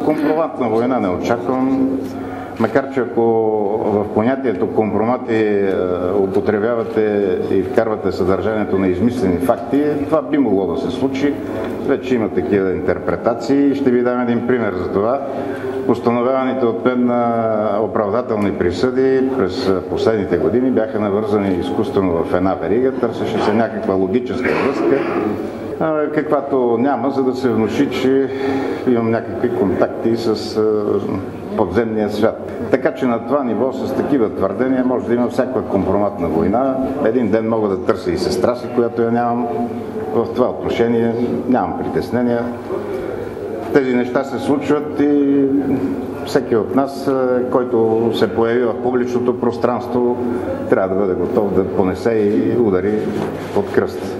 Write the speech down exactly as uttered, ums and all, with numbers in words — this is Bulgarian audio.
компроматна война не очаквам, макар че ако в понятието компромати употребявате и вкарвате съдържанието на измислени факти, това би могло да се случи. Вече има такива интерпретации. Ще ви дам един пример за това. Постановяваните от мен оправдателни присъди през последните години бяха навързани изкуствено в една верига, търсеше се някаква логическа връзка, каквато няма, за да се внуши, че имам някакви контакти с подземния свят. Така че на това ниво с такива твърдения може да има всякаква компроматна война. Един ден мога да търся и сестра си, която я нямам. В това отношение нямам притеснения. Тези неща се случват и всеки от нас, който се появи в публичното пространство, трябва да бъде готов да понесе и удари под кръст.